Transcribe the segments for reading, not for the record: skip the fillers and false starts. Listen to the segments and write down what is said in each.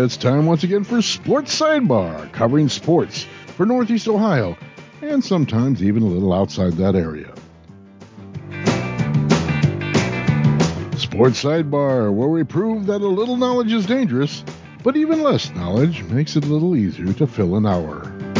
It's time once again for Sports Sidebar, covering sports for Northeast Ohio, and sometimes even a little outside that area. Sports Sidebar, where we prove that a little knowledge is dangerous, but even less knowledge makes it a little easier to fill an hour.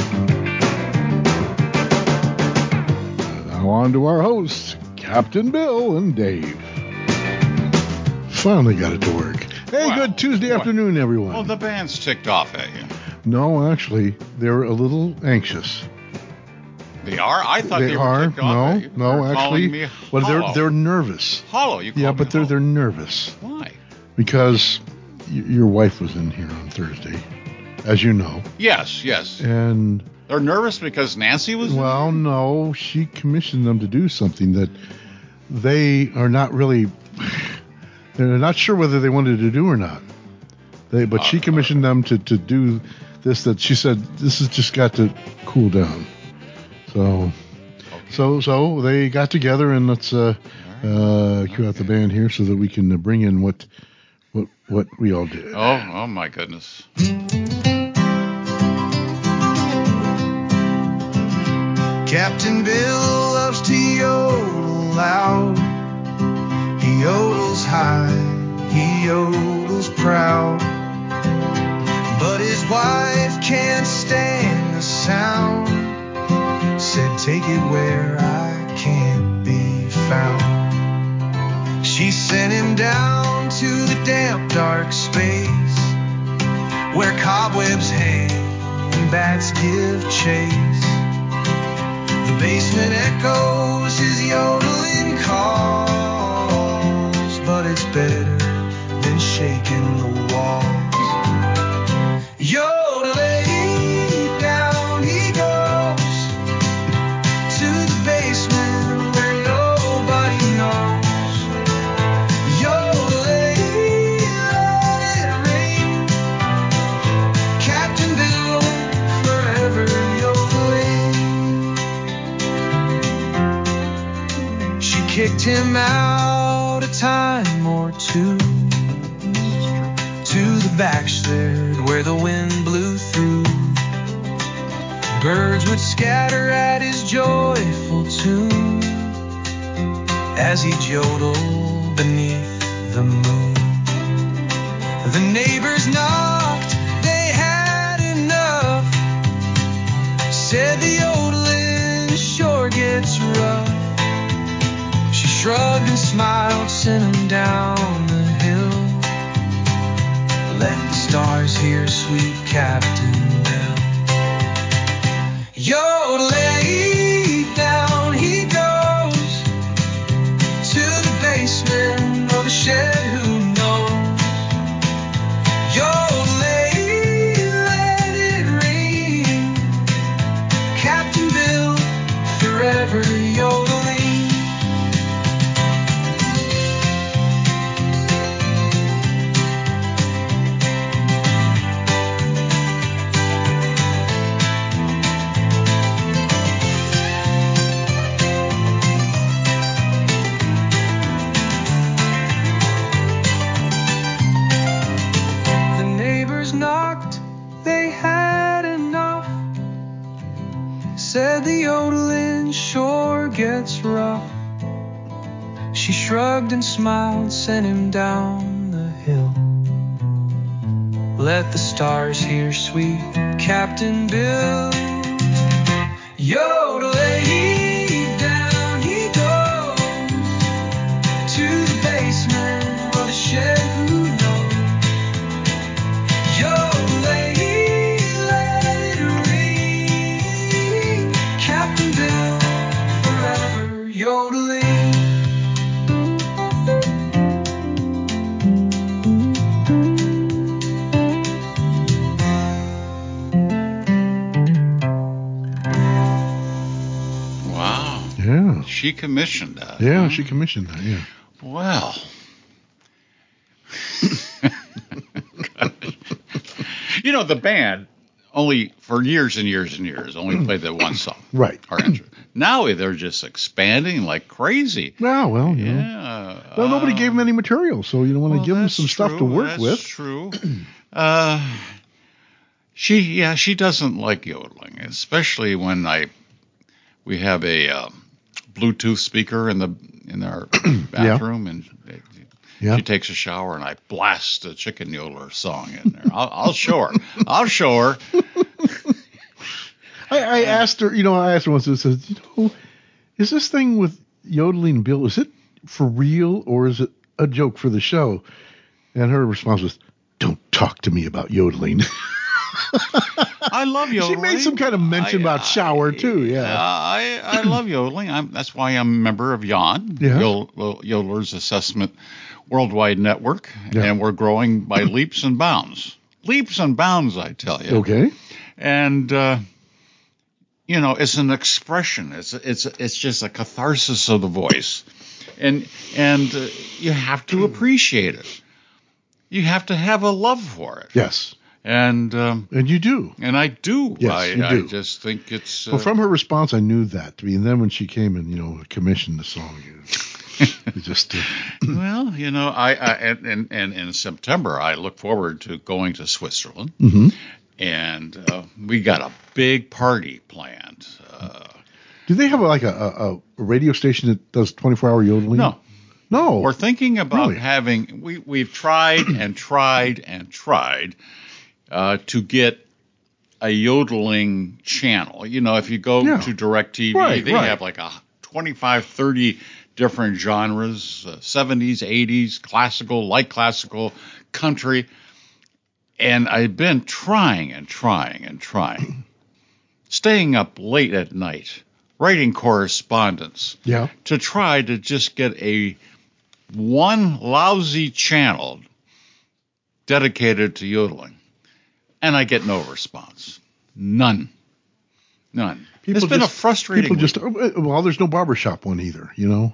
And now on to our hosts, Captain Bill and Dave. Finally got it to work. Hey, Wow. Good Tuesday afternoon, everyone. Well, the band's ticked off at you. No, actually, they're a little anxious. They are? I thought they were ticked off at you. No, They're calling me actually, well, hollow. they're nervous. Hollow, you call Yeah, me but hollow. they're nervous Why? because your wife was in here on Thursday, as you know, Yes. and They're nervous because Nancy was well, no, she commissioned them to do something that they are not really. They're not sure whether they wanted to do or not. But she commissioned them to do this. That she said this has just got to cool down. So, so they got together and let's cue out the band here so that we can bring in what we all did. Oh my goodness. Captain Bill loves to yodel loud. He yodels high, he yodels proud. But his wife can't stand the sound. Said, take it where I can't be found. She sent him down to the damp, dark space where cobwebs hang and bats give chase. The basement echoes his yodeling calls, but it's better than shaking the walls. Yodeling down he goes to the basement where nobody knows. Yodeling, let it rain. Captain Bill, forever yodeling. She kicked him out a time or two to the backslid where the wind blew through. Birds would scatter at his joyful tune as he yodeled beneath the moon. The neighbors knocked, they had enough. Said the yodeling sure gets rough. She shrugged and smiled, sent him down the hill. Let the stars hear sweet Captain Bill. Yodeling down he goes to the basement or the shed, who knows. Yodeling, let it ring. Captain Bill, forever yodeling. The neighbors knocked, they had enough. Said the yodeling sure gets rough. She shrugged and smiled, sent him down the hill. Let the stars hear sweet Captain Bill. Yodeling down he goes to the basement or the shed, who knows. Yodeling, let it ring. Captain Bill, forever yodeling. Wow. Yeah, She commissioned that. yeah, huh? she commissioned that. Yeah. Well. You know, the band only, for years and years and years, only played that one song. Right. Our intro. Now they're just expanding like crazy. Yeah, well, Yeah. Well, nobody gave them any material, so you want to give them some stuff to work That's with. true. She doesn't like yodeling, especially when we have a Bluetooth speaker in our bathroom, and she takes a shower, and I blast a Chicken Yodeler song in there. I'll show her. I asked her, once, I said, is this thing with yodeling, Bill, is it for real or is it a joke for the show? And her response was, don't talk to me about yodeling. I love yodeling. She made some kind of mention about shower, too, yeah. I love yodeling. That's why I'm a member of YAWN, Yodelers Assessment Worldwide Network, and we're growing by leaps and bounds. Leaps and bounds, I tell you. Okay. And, it's an expression. It's just a catharsis of the voice. And you have to appreciate it. You have to have a love for it. Yes. And you do. And I do. Yes, you do. I just think it's... well, from her response, I knew that. And then when she came and, commissioned the song, it just... Well, and in September, I look forward to going to Switzerland. Mm-hmm. And we got a big party planned. Do they have a radio station that does 24-hour yodeling? No. We're thinking about having... We've tried and tried and tried to get a yodeling channel. If you go to DirecTV, they have like 25, 30 different genres, 70s, 80s, classical, light classical, country. And I've been trying and trying and trying, staying up late at night, writing correspondence to try to just get one lousy channel dedicated to yodeling. And I get no response. None. It's been a frustrating week. There's no barbershop one either,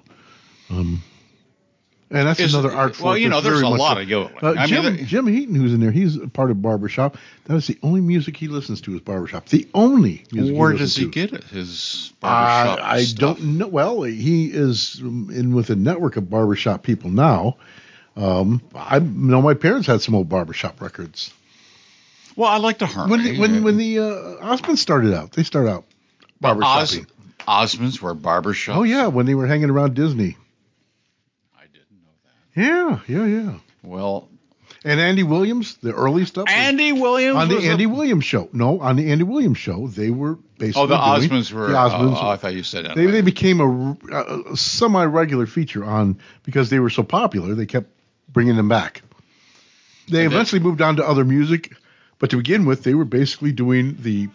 and that's another art form. Well, there's a lot of yodeling. Jim Heaton, who's in there, he's a part of barbershop. That is the only music he listens to is barbershop. The only music Where does he get it? His barbershop I don't know. Well, he is in with a network of barbershop people now. I know my parents had some old barbershop records. Well, I like to harmony. When the Osmonds started out, they started out barbershopping. Osmonds were barbershop. Oh, yeah, when they were hanging around Disney. I didn't know that. Yeah. Well... And Andy Williams, the early stuff. Andy Williams on the Andy Williams show. No, on the Andy Williams show, they were basically. The Osmonds were. The Osmonds. I thought you said that. They became a semi-regular feature because they were so popular. They kept bringing them back. They eventually moved on to other music, but to begin with, they were basically doing the.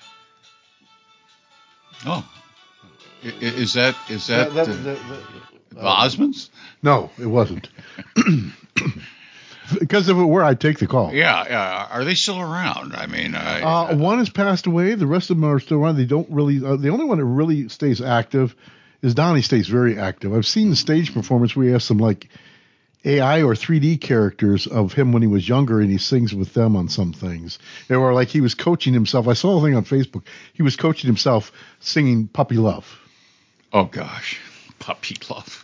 Oh, is that the Osmonds? No, it wasn't. Because if it were, I'd take the call. Yeah. Are they still around? I mean, one has passed away. The rest of them are still around. They don't really. The only one that really stays active is Donnie. Stays very active. I've seen the stage performance where he has some like AI or 3D characters of him when he was younger, and he sings with them on some things. Or like he was coaching himself. I saw a thing on Facebook. He was coaching himself singing "Puppy Love." Oh gosh, Puppy Love.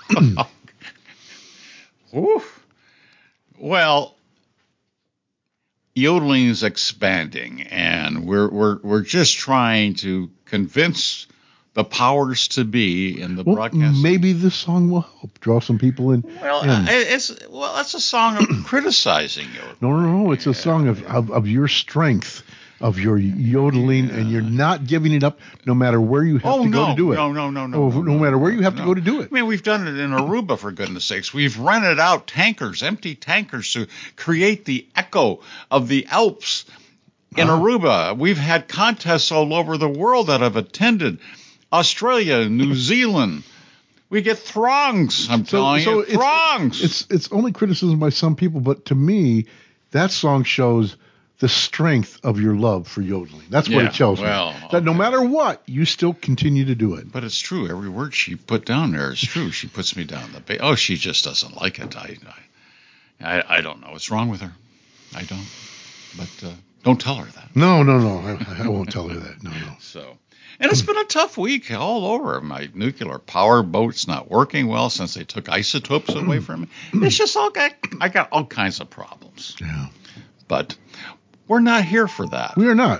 Oof. Well, yodeling is expanding, and we're just trying to convince the powers to be in the broadcast. Maybe this song will help draw some people in. Well, that's a song of criticizing yodeling. No. It's a song of your strength, of your yodeling, and you're not giving it up no matter where you have to go to do it. No. No matter where you have to go to do it. I mean, we've done it in Aruba, for goodness sakes. We've rented out empty tankers to create the echo of the Alps in Aruba. We've had contests all over the world that I've attended. Australia, New Zealand. We get throngs, telling you, throngs. It's only criticism by some people, but to me, that song shows the strength of your love for yodeling. That's what it tells me. That no matter what, you still continue to do it. But it's true. Every word she put down there is true. She puts me down the she just doesn't like it. I don't know what's wrong with her. I don't. But don't tell her that. No. I won't tell her that. No. So... And it's been a tough week all over. My nuclear power boat's not working well since they took isotopes away from me. It's just I got all kinds of problems. Yeah. But we're not here for that. We are not.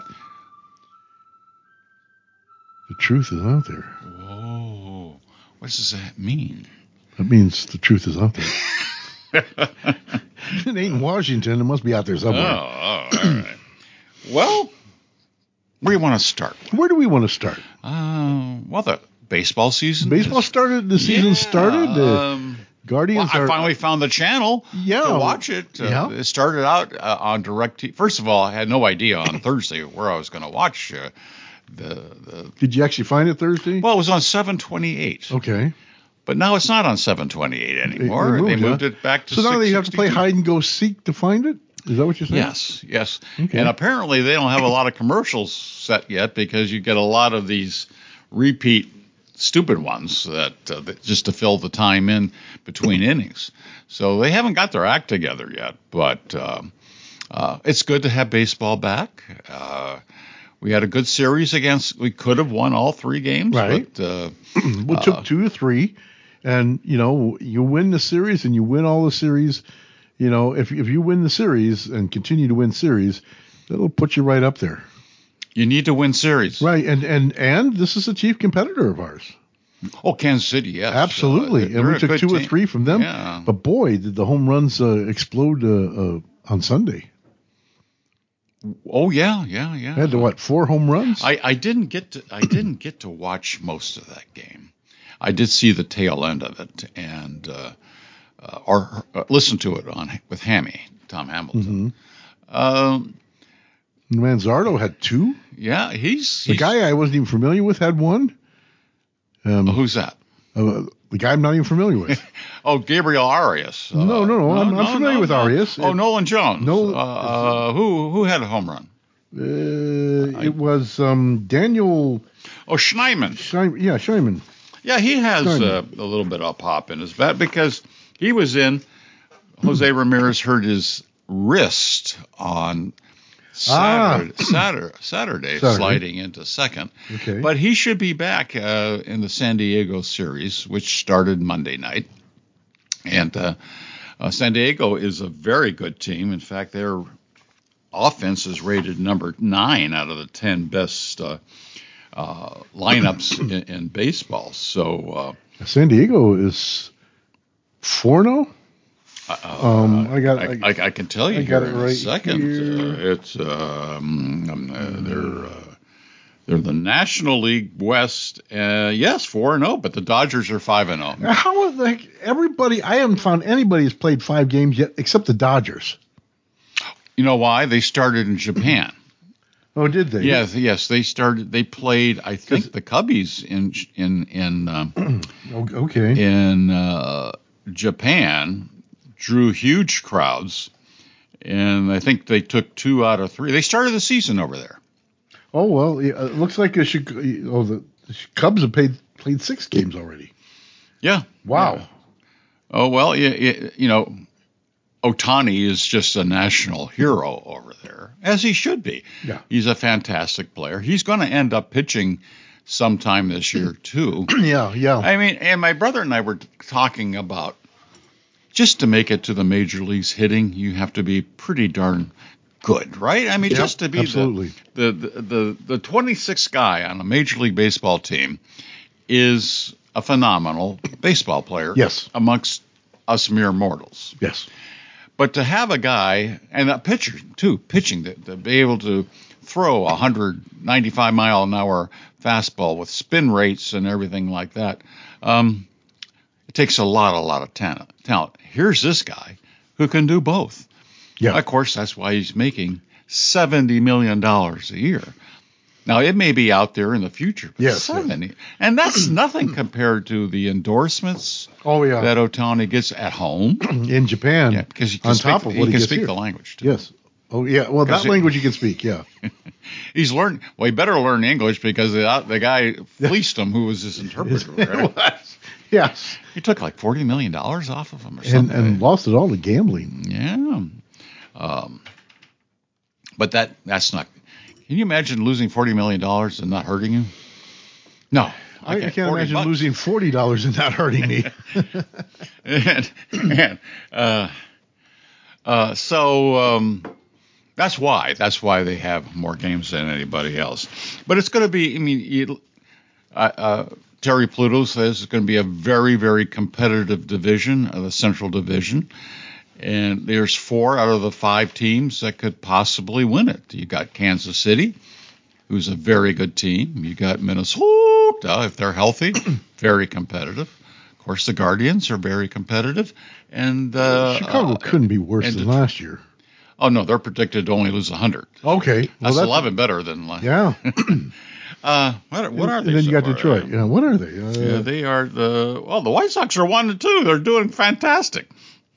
The truth is out there. Whoa. What does that mean? That means the truth is out there. It ain't in Washington. It must be out there somewhere. Oh, all right. Well, where do you want to start? Where do we want to start? Well, the baseball season. Baseball started. The season started. Guardians. I finally found the channel to watch it. It started out on DirecTV. First of all, I had no idea on Thursday where I was going to watch the. Did you actually find it Thursday? Well, it was on 728. Okay. But now it's not on 728 anymore. They moved it back to 662. So now they have to play hide and go seek to find it? Is that what you're saying? Yes. Okay. And apparently they don't have a lot of commercials set yet because you get a lot of these repeat stupid ones that just to fill the time in between innings. So they haven't got their act together yet. But it's good to have baseball back. We had a good series we could have won all 3 games. Right. But, we took 2 or 3. And, you win the series and you win all the series. If you win the series and continue to win series, that'll put you right up there. You need to win series. Right. And this is a chief competitor of ours. Oh, Kansas City, yes. Absolutely. And we took 2 or 3 from them. Yeah. But boy, did the home runs explode on Sunday. Oh, yeah. Had to 4 home runs? I didn't get to watch most of that game. I did see the tail end of it and or listen to it with Hammy, Tom Hamilton. Manzardo had 2? Yeah, he's the guy I wasn't even familiar with had 1. Who's that? The guy I'm not even familiar with. Oh, Gabriel Arias. No. I'm familiar with Arias. Oh, Nolan Jones. Who had a home run? It was Daniel. Oh, Schneemann. Schneemann. Yeah, he has a little bit of pop in his bat because he was in. Jose Ramirez hurt his wrist on Saturday, sliding into second. Okay. But he should be back in the San Diego series, which started Monday night. And San Diego is a very good team. In fact, their offense is rated number 9 out of the 10 best lineups in baseball. So San Diego is 4-0. I can tell you here in a second. It's they're the National League West. Yes, 4-0, but the Dodgers are 5-0. How the heck everybody? I haven't found anybody who's played 5 games yet, except the Dodgers. You know why? They started in Japan. Oh, did they? Yes. They started. They played. I think the Cubbies in Japan drew huge crowds, and I think they took 2 out of 3. They started the season over there. Oh well, it looks like the Cubs have played 6 games already. Yeah. Wow. Yeah. Oh well, Ohtani is just a national hero over there, as he should be. Yeah. He's a fantastic player. He's going to end up pitching sometime this year too. Yeah. I mean, and my brother and I were talking about just to make it to the major leagues hitting, you have to be pretty darn good, right? I mean, just to be absolutely. the 26th guy on a Major League Baseball team is a phenomenal baseball player. Yes. Amongst us mere mortals. Yes. But to have a guy, and a pitcher too, pitching, to be able to throw a 195-mile-an-hour fastball with spin rates and everything like that, it takes a lot of talent. Here's this guy who can do both. Yeah. Of course, that's why he's making $70 million a year. Now, it may be out there in the future. But yes. 70. And that's nothing compared to the endorsements that Ohtani gets at home. In Japan. Yeah, because he can speak the language, too. Yes. Oh, yeah. Well, that language you can speak, yeah. He's learned. Well, he better learn English because the guy fleeced him who was his interpreter. Right? Yes. He took like $40 million off of him or something. And lost it all to gambling. Yeah. But that's not. Can you imagine losing $40 million and not hurting you? No. I can't imagine losing $40 and not hurting me. That's why they have more games than anybody else. But it's going to be. I mean, Terry Pluto says it's going to be a very, very competitive division, the Central Division. And there's 4 out of the 5 teams that could possibly win it. You got Kansas City, who's a very good team. You got Minnesota, if they're healthy, very competitive. Of course, the Guardians are very competitive. And Chicago couldn't be worse than last year. Oh, no, they're predicted to only lose 100. Okay. Well, that's 11 better than last year. Yeah. What are they? And then you got Detroit. Yeah, what are they? Yeah, they are the White Sox are 1-2. They're doing fantastic.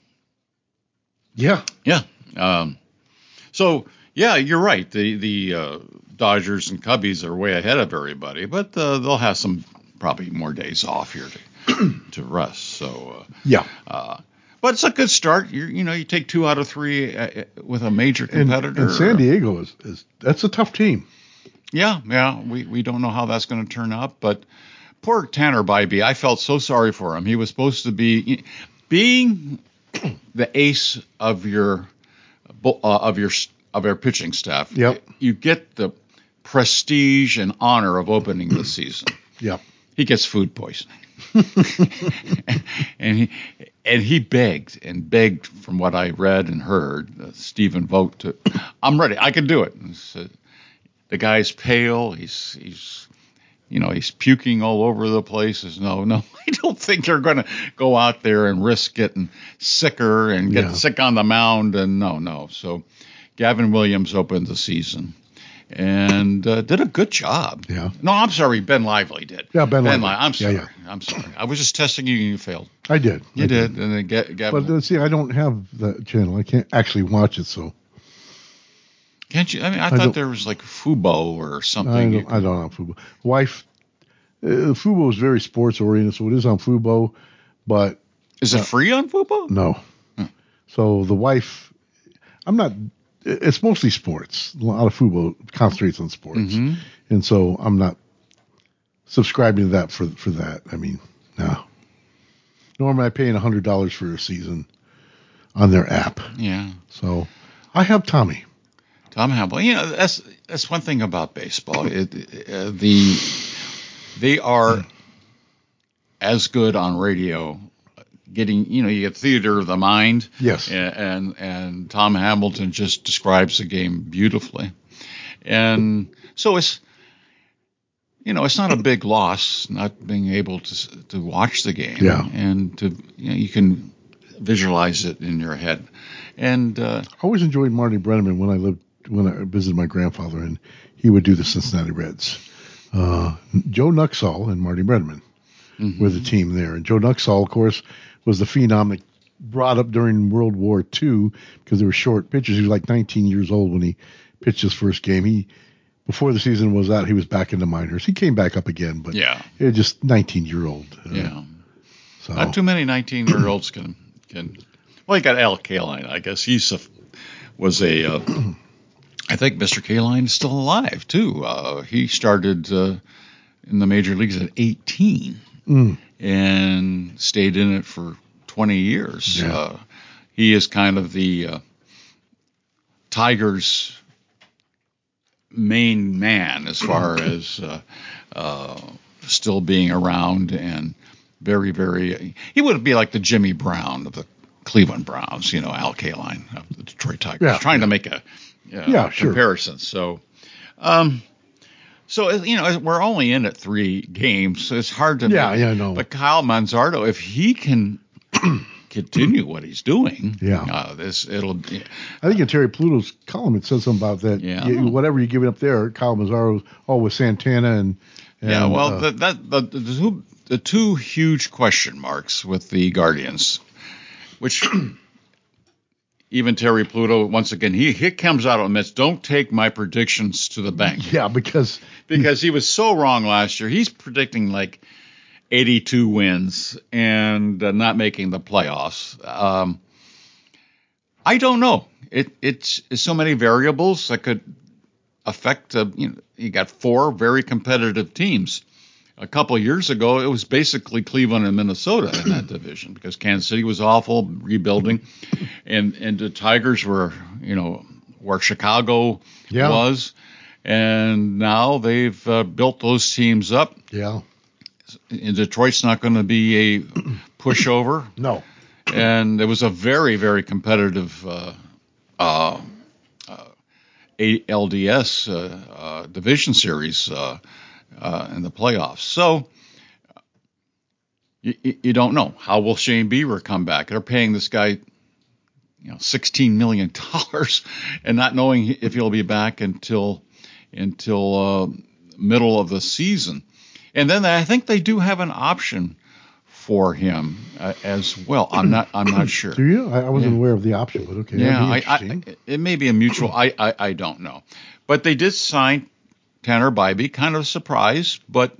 Yeah. Yeah. So, yeah, you're right. The Dodgers and Cubbies are way ahead of everybody, but they'll have some probably more days off here to rest. So, yeah. But it's a good start. You take 2 out of 3 with a major competitor. And San Diego is that's a tough team. Yeah. We don't know how that's going to turn out, but poor Tanner Bybee, I felt so sorry for him. He was supposed to be being the ace of your pitching staff. Yep. You get the prestige and honor of opening the season. Yep. He gets food poisoning. and he begged from what I read and heard, Stephen Vogt, I'm ready. I can do it. The guy's pale. He's puking all over the place. No, I don't think you're going to go out there and risk getting sicker and get sick on the mound. And no. So Gavin Williams opened the season and did a good job. Yeah. No, I'm sorry. Ben Lively did. Yeah, Ben Lively. I'm sorry. Yeah. I'm sorry. I was just testing you and you failed. I did. You did. And then Gavin. But see, I don't have the channel. I can't actually watch it, so. Can't you? I mean, I thought there was like Fubo or something. I don't have Fubo. Wife, Fubo is very sports oriented, so it is on Fubo. But is it free on Fubo? No. So the wife, it's mostly sports. A lot of Fubo concentrates on sports, and so I'm not subscribing to that for that. I mean, no. Normally, I pay $100 for a season on their app. Yeah. So I have Tommy. Tom Hamble. That's one thing about baseball. They are as good on radio. Getting, you get theater of the mind. Yes. And Tom Hamilton just describes the game beautifully. And so it's not a big loss not being able to watch the game. Yeah. And to you can visualize it in your head. And I always enjoyed Marty Brennaman when I visited my grandfather, and he would do the Cincinnati Reds. Joe Nuxall and Marty Brennaman were the team there. And Joe Nuxall, of course, was the phenom that brought up during World War II because they were short pitchers. He was like 19 years old when he pitched his first game. Before the season was out, he was back in the minors. He came back up again, but it was just 19-year-old. So. Not too many 19-year-olds can. Well, you got Al Kaline. I guess I think Mr. Kaline is still alive, too. He started in the major leagues at 18 and stayed in it for 20 years. Yeah. He is kind of the Tigers' main man as far as still being around and very, very... He would be like the Jimmy Brown of the Cleveland Browns, Al Kaline of the Detroit Tigers. Trying to make a... comparison. So, we're only in at 3 games, so it's hard to. No. But Kyle Manzardo, if he can continue what he's doing, it'll. I think in Terry Pluto's column it says something about that. Yeah. Whatever you're giving up there, Kyle Manzardo, with Santana and the 2 huge question marks with the Guardians, which. Even Terry Pluto, once again, he comes out and admits, don't take my predictions to the bank. Yeah, because he was so wrong last year. He's predicting like 82 wins and not making the playoffs. I don't know. It's so many variables that could affect. You got 4 very competitive teams. A couple of years ago, it was basically Cleveland and Minnesota in that division because Kansas City was awful, rebuilding, and the Tigers were, where Chicago was, and now they've built those teams up. Yeah. And Detroit's not going to be a pushover. No. And it was a very, very competitive ALDS division series in the playoffs. So you don't know. How will Shane Bieber come back? They're paying this guy, $16 million and not knowing if he'll be back until middle of the season. And then I think they do have an option for him as well. I'm not sure. Do you? I wasn't aware of the option, but okay. Yeah, it may be a mutual. I don't know. But they did sign Tanner Bybee, kind of a surprise, but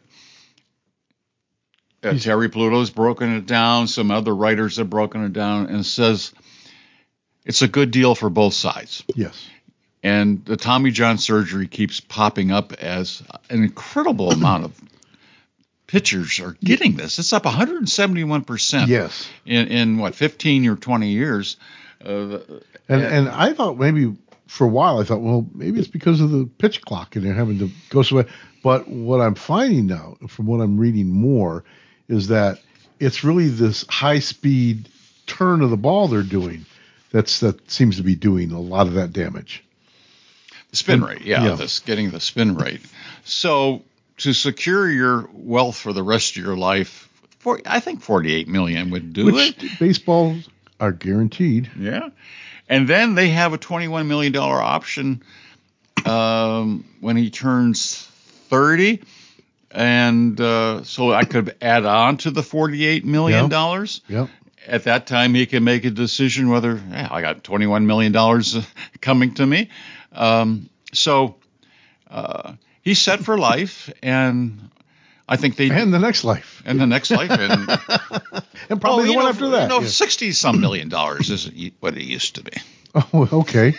Terry Pluto's broken it down. Some other writers have broken it down and says it's a good deal for both sides. Yes. And the Tommy John surgery keeps popping up as an incredible amount of pitchers are getting this. It's up 171%. Yes. In 15 or 20 years. And I thought maybe for a while, well, maybe it's because of the pitch clock and they're having to go somewhere. But what I'm finding now, from what I'm reading more, is that it's really this high-speed turn of the ball they're doing that seems to be doing a lot of that damage. The spin rate, getting the spin rate. So to secure your wealth for the rest of your life, I think $48 million would do it. Baseballs are guaranteed. Yeah. And then they have a $21 million option when he turns 30. And so I could add on to the $48 million. Yep. At that time, he can make a decision whether, I got $21 million coming to me. So he's set for life, and I think and the next life. And the next life. And probably the one after that. 60-some million dollars isn't what it used to be. Oh, okay.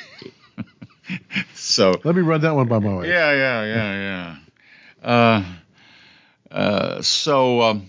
So let me run that one by my wife. Yeah. So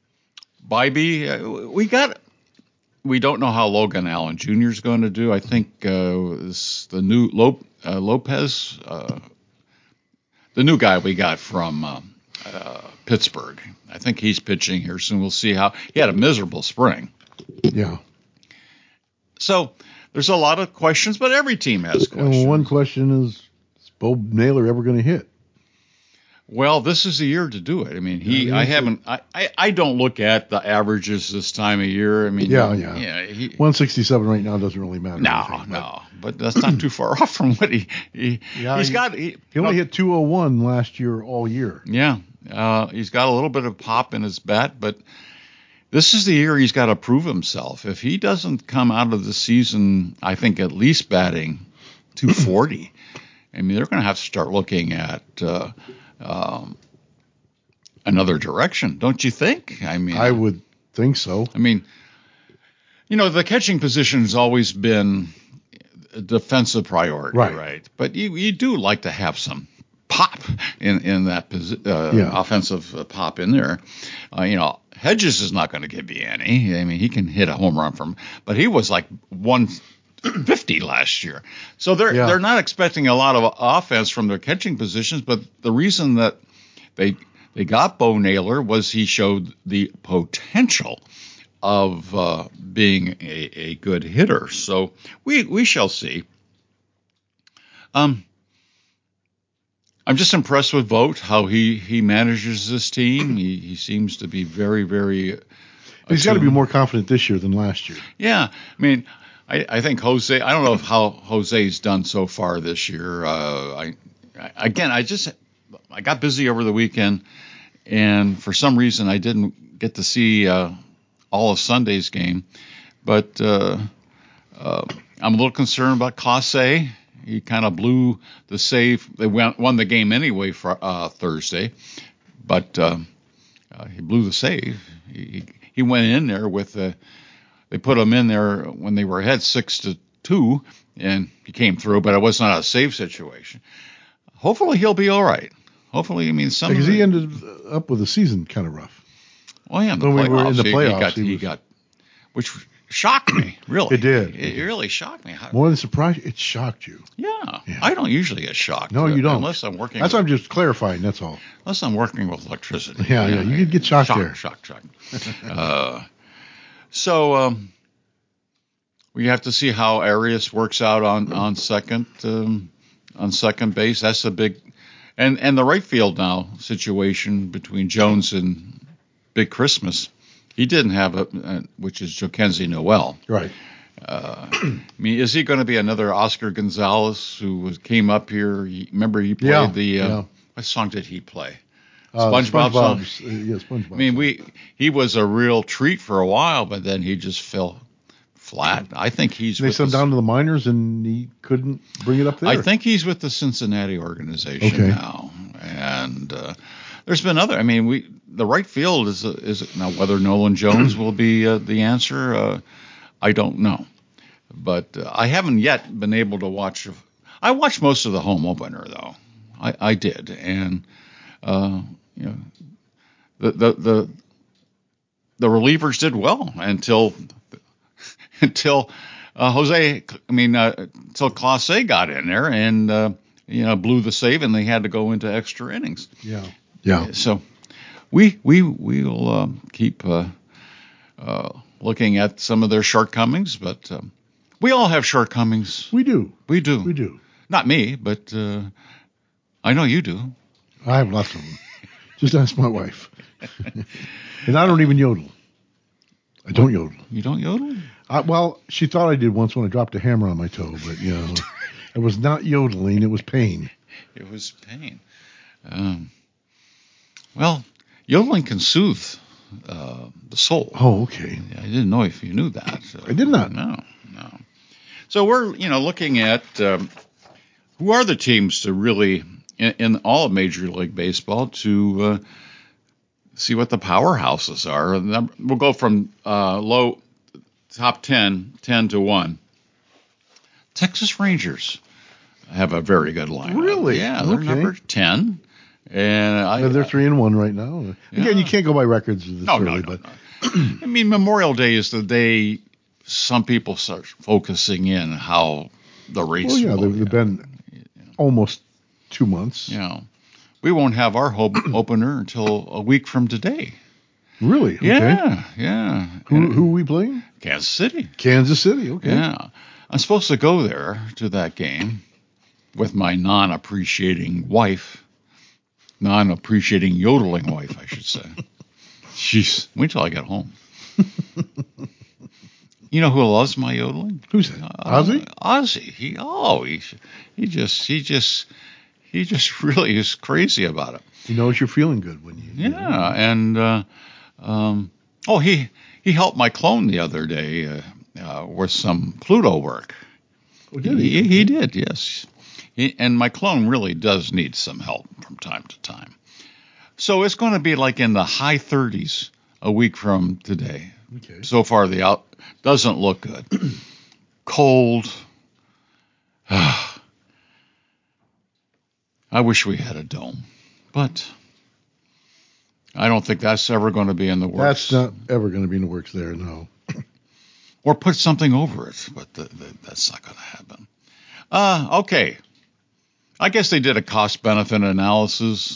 Bybee, we don't know how Logan Allen Jr. is going to do. I think the new Lopez, the new guy we got from Pittsburgh. I think he's pitching here soon. We'll see how he had a miserable spring. Yeah. So there's a lot of questions, but every team has questions. And one question is Bo Naylor ever going to hit? Well, this is the year to do it. I mean, I don't look at the averages this time of year. I mean, 167 right now doesn't really matter. No, but that's not too far off from what he got. He only hit 201 last year all year. Yeah, he's got a little bit of pop in his bat, but this is the year he's got to prove himself. If he doesn't come out of the season, I think at least batting 240, I mean, they're going to have to start looking at another direction, don't you think? I mean, I would think so. I mean, the catching position has always been a defensive priority, right? But you do like to have some pop in that offensive pop in there. Hedges is not going to give you any. I mean, he can hit a home run but he was like 150 last year. So they're not expecting a lot of offense from their catching positions, but the reason that they got Bo Naylor was he showed the potential of being a good hitter. So we shall see. I'm just impressed with Vogt, how he manages this team. He seems to be very, very He's got to be more confident this year than last year. Yeah. I mean, I think Jose, I don't know how Jose's done so far this year. I got busy over the weekend, and for some reason I didn't get to see all of Sunday's game. But I'm a little concerned about Clase. He kind of blew the save. They won the game anyway for Thursday, but he blew the save. He went in there with they put him in there when they were ahead 6-2, and he came through, but it was not a save situation. Hopefully he'll be all right. Hopefully, because he ended up with the season kind of rough. Well, yeah, when we were in the playoffs, he got which shocked me, really. It did. It really shocked me. More than surprised, it shocked you. Yeah. I don't usually get shocked. No, you don't. Unless I'm working. That's why I'm just clarifying. That's all. Unless I'm working with electricity. Yeah. You could get shocked there. Shocked. So we have to see how Arias works out on second base. That's a big, and the right field now situation between Jones and Big Christmas. He didn't have which is Jhokenzie Noel. Right. I mean, is he going to be another Oscar Gonzalez who came up here? Remember he played what song did he play? SpongeBob song? Yeah, SpongeBob. I mean, he was a real treat for a while, but then he just fell flat. I think they sent him down to the minors, and he couldn't bring it up there. I think he's with the Cincinnati organization now, and there's been other. I mean, the right field is now whether Nolan Jones will be the answer. I don't know, but I haven't yet been able to watch. I watched most of the home opener though. I did, and the relievers did well until until Clase got in there and blew the save, and they had to go into extra innings. Yeah. So we will keep looking at some of their shortcomings, but we all have shortcomings. We do. Not me, but I know you do. I have lots of them. Just ask my wife. And I don't even yodel. I don't yodel. You don't yodel? Well, she thought I did once when I dropped a hammer on my toe, but it was not yodeling. It was pain. It was pain. Well, yodeling can soothe the soul. Oh, okay. I didn't know if you knew that. I did not. No. So we're looking at who are the teams to really in all of Major League Baseball to see what the powerhouses are. And we'll go from low top 10 to 1. Texas Rangers have a very good lineup. Really? Yeah, they're number 10. And they're 3-1 right now. Again, you can't go by records this early, but I mean, Memorial Day is the day some people start focusing in how the race. Well, yeah, they've been almost 2 months. Yeah, we won't have our opener until a week from today. Really? Okay. Yeah. Who are we playing? Kansas City. Okay. Yeah, I'm supposed to go there to that game with my non-appreciating yodeling wife, I should say. Jeez, wait till I get home. You know who loves my yodeling? Who's that? Ozzy? Ozzy. He just really is crazy about it. He knows you're feeling good when you. Yeah, and he helped my clone the other day with some Pluto work. Oh, did he? He did, yes. And my clone really does need some help from time to time. So it's going to be like in the high 30s a week from today. Okay. So far, the out doesn't look good. Cold. I wish we had a dome, but I don't think that's ever going to be in the works. That's not ever going to be in the works there, no. Or put something over it, but that's not going to happen. Okay. I guess they did a cost-benefit analysis.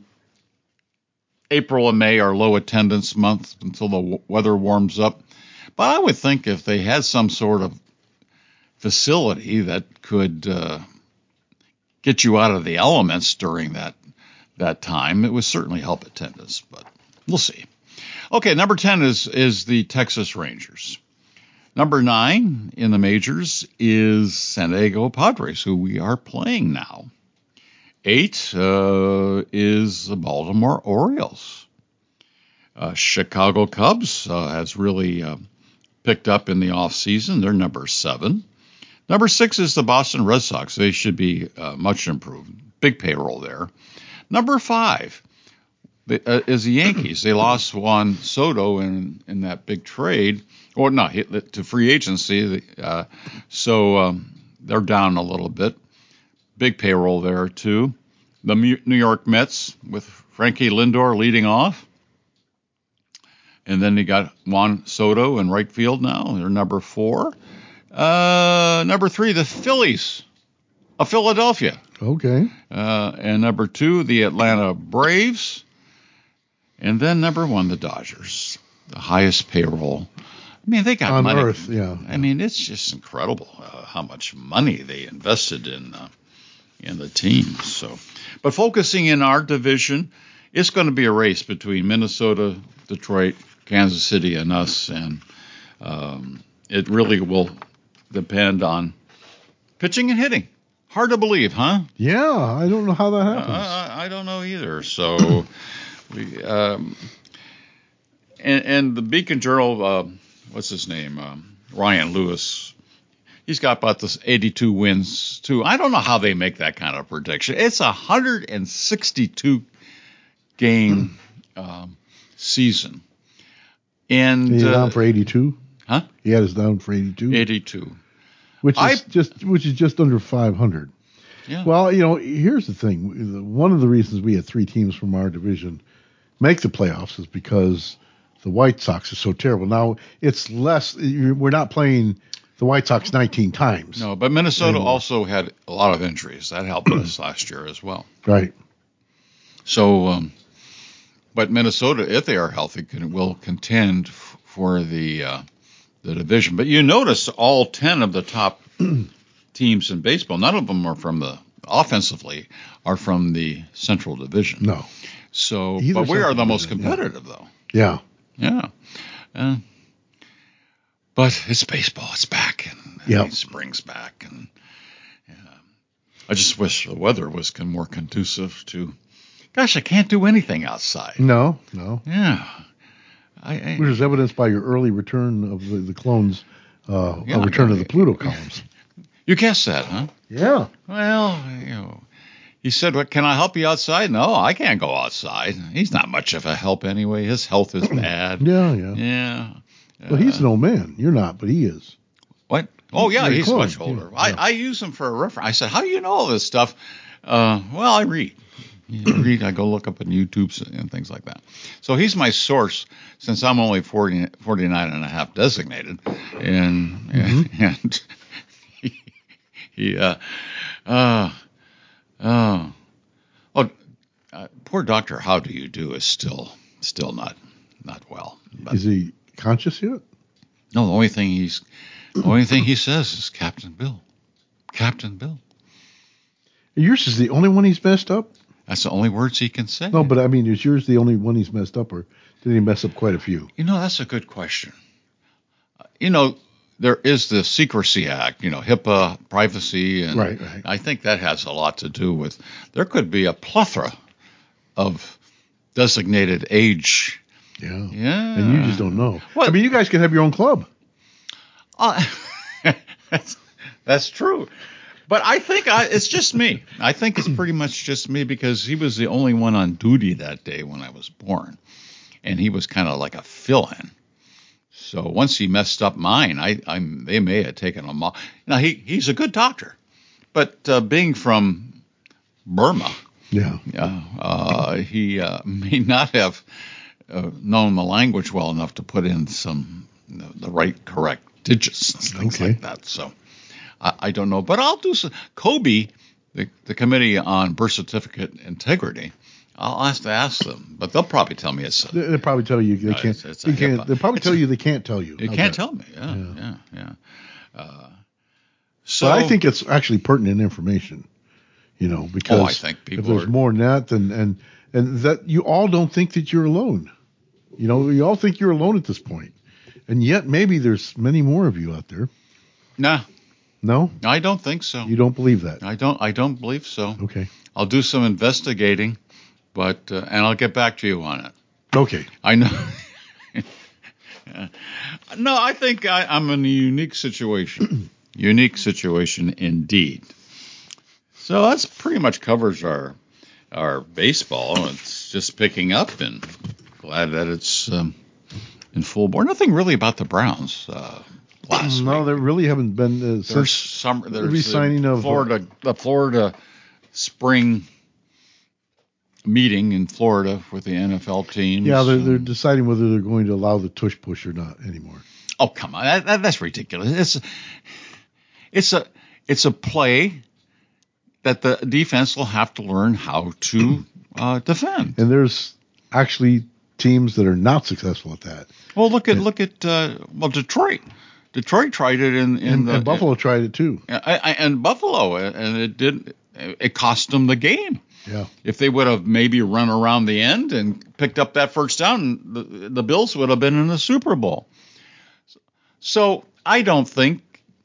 April and May are low attendance months until the weather warms up. But I would think if they had some sort of facility that could get you out of the elements during that time, it would certainly help attendance. But we'll see. Okay, number 10 is the Texas Rangers. Number 9 in the majors is San Diego Padres, who we are playing now. 8 is the Baltimore Orioles. Chicago Cubs has really picked up in the offseason. They're number 7. Number 6 is the Boston Red Sox. They should be much improved. Big payroll there. Number 5 is the Yankees. They lost Juan Soto in that big trade, or not to free agency. So they're down a little bit. Big payroll there, too. The New York Mets with Frankie Lindor leading off. And then they got Juan Soto in right field now. They're number 4. Number 3, the Phillies of Philadelphia. Okay. And number 2, the Atlanta Braves. And then number 1, the Dodgers, the highest payroll. I mean, they got on money. Earth, yeah. I mean, it's just incredible how much money they invested in the team. So, but focusing in our division, it's going to be a race between Minnesota, Detroit, Kansas City, and us, and it really will depend on pitching and hitting. Hard to believe, huh? Yeah, I don't know how that happens. I don't know either. So, we and the Beacon Journal, what's his name? Ryan Lewis. He's got about this 82 wins too. I don't know how they make that kind of prediction. It's a 162 game season, and he's down for 82. Huh? He had us down for 82. 82, which is just under 500. Yeah. Well, here's the thing. One of the reasons we had 3 teams from our division make the playoffs is because the White Sox are so terrible. Now it's less. We're not playing the White Sox 19 times. No, but Minnesota also had a lot of injuries. That helped us last year as well. Right. So, but Minnesota, if they are healthy, will contend for the division. But you notice all 10 of the top teams in baseball, none of them are from the offensively, are from the Central Division. No. So, but we are the most competitive, though. Yeah. Yeah. But it's baseball. It's back. And spring's back. And I just wish the weather was more conducive to. Gosh, I can't do anything outside. No. Yeah. Which is evidenced by your early return of the clones, return of the Pluto columns. You guessed that, huh? Yeah. Well, he said, "What can I help you outside?" No, I can't go outside. He's not much of a help anyway. His health is bad. Yeah. Well, he's an old man. You're not, but he is. What? Oh, yeah, he's clone. much older. Yeah. I use him for a reference. I said, "How do you know all this stuff?" Well, I read. I go look up on YouTube and things like that. So he's my source since I'm only 49 and a half designated. And poor Dr. How Do You Do is still not well. But, is he conscious yet? No, the only thing he says is Captain Bill. Captain Bill. Yours is the only one he's messed up? That's the only words he can say. No, but I mean, is yours the only one he's messed up, or did he mess up quite a few? That's a good question. There is the Secrecy Act, HIPAA, privacy, and right. I think that has a lot to do with. There could be a plethora of designated age. Yeah. And you just don't know. What? I mean, you guys can have your own club. That's true. But I think it's just me. I think it's pretty much just me because he was the only one on duty that day when I was born. And he was kind of like a fill-in. So once he messed up mine, they may have taken him off. Now, he's a good doctor. But being from Burma, he may not have known the language well enough to put in the right, correct digits and things like that. So I don't know. But I'll do some. Kobe, the Committee on Birth Certificate Integrity, I'll have to ask them, but they'll probably tell me it's. They'll probably tell you they can't. They'll probably tell you they can't tell you. They can't tell me. Yeah. So I think it's actually pertinent information, because I think people if there's more than that, and that you all don't think that you're alone. You all think you're alone at this point, and yet maybe there's many more of you out there. Nah. No, I don't think so. You don't believe that? I don't believe so. Okay. I'll do some investigating. But and I'll get back to you on it. Okay. I know. No, I think I'm in a unique situation. Unique situation indeed. So that's pretty much covers our baseball. It's just picking up, and glad that it's in full bore. Nothing really about the Browns last week. No, there really haven't been since there's re-signing of the Florida spring meeting in Florida with the NFL teams. Yeah, they're deciding whether they're going to allow the tush push or not anymore. Oh, come on, that's ridiculous. It's a play that the defense will have to learn how to defend. And there's actually teams that are not successful at that. Well, look at Detroit. Detroit tried it and Buffalo tried it too. And Buffalo, and it cost them the game. Yeah. If they would have maybe run around the end and picked up that first down, the Bills would have been in the Super Bowl. So I don't think.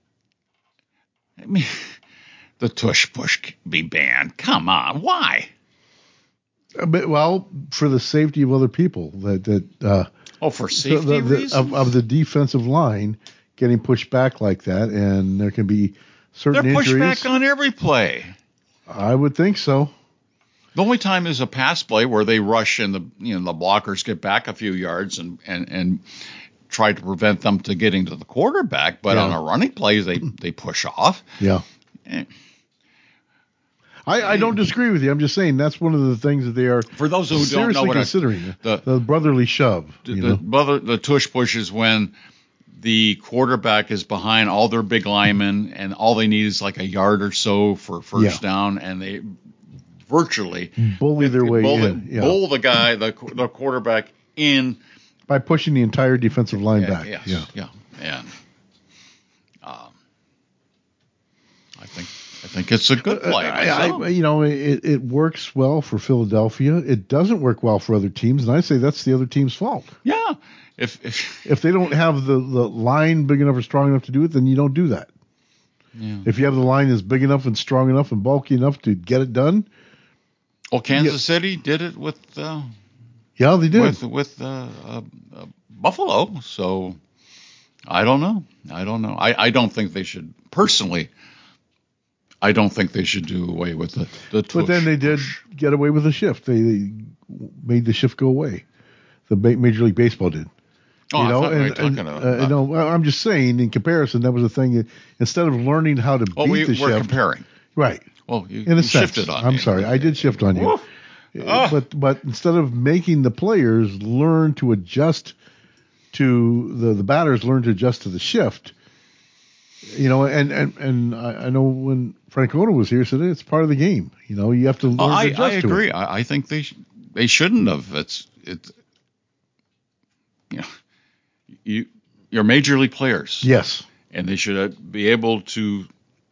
I mean, the tush push be banned. Come on, why? Well, for the safety of other people for safety reasons of the defensive line getting pushed back like that, and there can be certain injuries. They're pushed back on every play. I would think so. The only time is a pass play where they rush and the blockers get back a few yards and try to prevent them to getting to the quarterback. But on a running play, they push off. Yeah. I don't disagree with you. I'm just saying that's one of the things that they are for those who don't know what considering the brotherly shove. The tush push is when the quarterback is behind all their big linemen and all they need is like a yard or so for first down, and they virtually bully their way in. Yeah. Bull the guy, the quarterback in by pushing the entire defensive line back. Yes, yeah. And I think it's a good play. It works well for Philadelphia. It doesn't work well for other teams, and I say that's the other team's fault. Yeah. If they don't have the line big enough or strong enough to do it, then you don't do that. Yeah. If you have the line that's big enough and strong enough and bulky enough to get it done. Well, Kansas City did it with. Yeah, they did with Buffalo. So I don't know. I don't think they should personally. I don't think they should do away with the tush. But then they did get away with the shift. They made the shift go away. The Major League Baseball did. Oh, I thought we were talking about. I'm just saying, in comparison, that was the thing. Instead of learning how to beat the shift. We're comparing. Right. Well, you shifted on me. I'm sorry. I did shift on you. But instead of making the players learn to adjust to the batters learn to adjust to the shift, and I know when Francona was here, said it's part of the game. You have to learn to adjust to it. I agree. I think they shouldn't have. It's you're major league players. Yes. And they should be able to.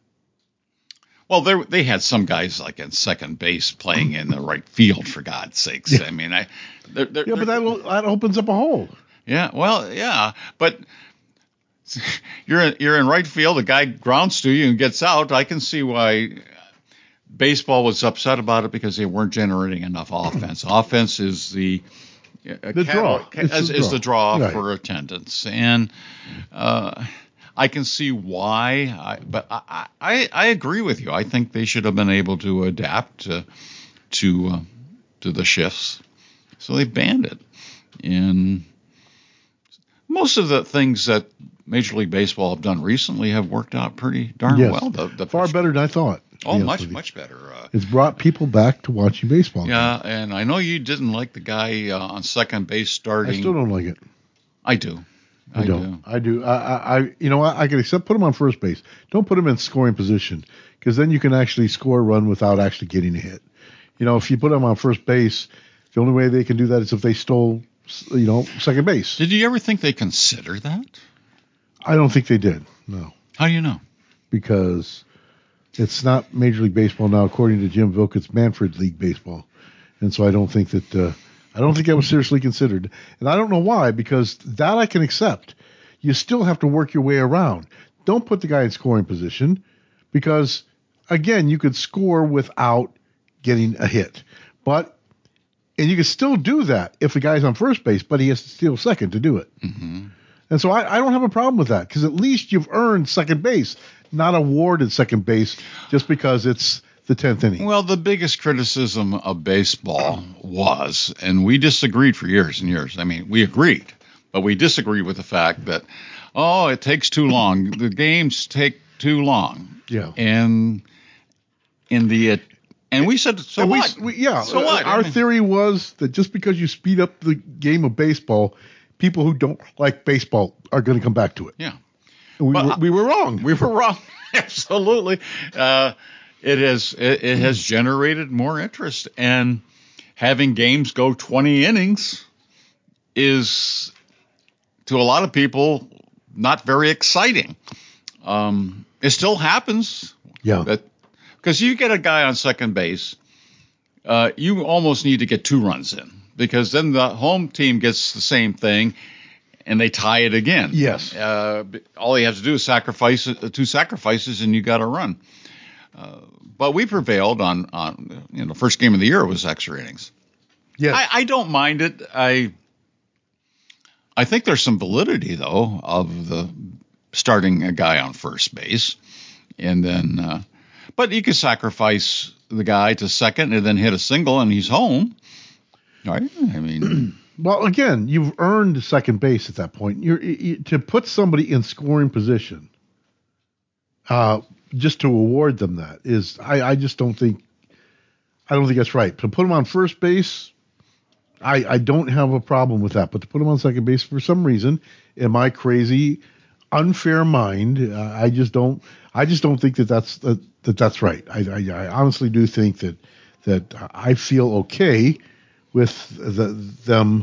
Well, they had some guys like in second base playing in the right field, for God's sakes. Yeah. I mean, but that opens up a hole. Yeah, well, yeah, but you're in right field. The guy grounds to you and gets out. I can see why baseball was upset about it because they weren't generating enough offense. Offense is the draw. Is the draw right. For attendance, and I can see why. But I agree with you. I think they should have been able to adapt to the shifts, so they banned it. And most of the things that Major League Baseball have done recently have worked out pretty darn well. Far better than I thought. Oh, much better. It's brought people back to watching baseball. Yeah, and I know you didn't like the guy on second base starting. I still don't like it. I do. I do. I can accept put him on first base. Don't put him in scoring position because then you can actually score a run without actually getting a hit. If you put him on first base, the only way they can do that is if they stole, second base. Did you ever think they considered that? I don't think they did. No. How do you know? Because it's not Major League Baseball now. According to Jim Vilk, it's Manfred League Baseball, and so I don't think that. I don't think that was seriously considered, and I don't know why. Because that I can accept. You still have to work your way around. Don't put the guy in scoring position, because again, you could score without getting a hit, and you can still do that if the guy's on first base, but he has to steal second to do it. Mm-hmm. And so I don't have a problem with that because at least you've earned second base, not awarded second base just because it's the 10th inning. Well, the biggest criticism of baseball was, and we disagreed for years and years. I mean, we agreed, but we disagreed with the fact that, it takes too long. The games take too long. Yeah. And in the And we said, so and what? So what? Our theory was that just because you speed up the game of baseball, people who don't like baseball are going to come back to it. Yeah. We were wrong. We were wrong. Absolutely. It has generated more interest, and having games go 20 innings is, to a lot of people, not very exciting. It still happens. Yeah. Because you get a guy on second base, you almost need to get 2 runs in, because then the home team gets the same thing, and they tie it again. Yes. All you have to do is sacrifice 2 sacrifices, and you got a run. But we prevailed on the first game of the year was extra innings. Yes. I don't mind it. I think there's some validity, though, of the starting a guy on first base, and then but you could sacrifice the guy to second and then hit a single and he's home. Right? I mean, well, again, you've earned second base at that point. To put somebody in scoring position, just to award them that is, I just don't think that's right. To put them on first base, I don't have a problem with that. But to put them on second base, for some reason, in my crazy, unfair mind, I just don't think that's right. I honestly do think that I feel okay with them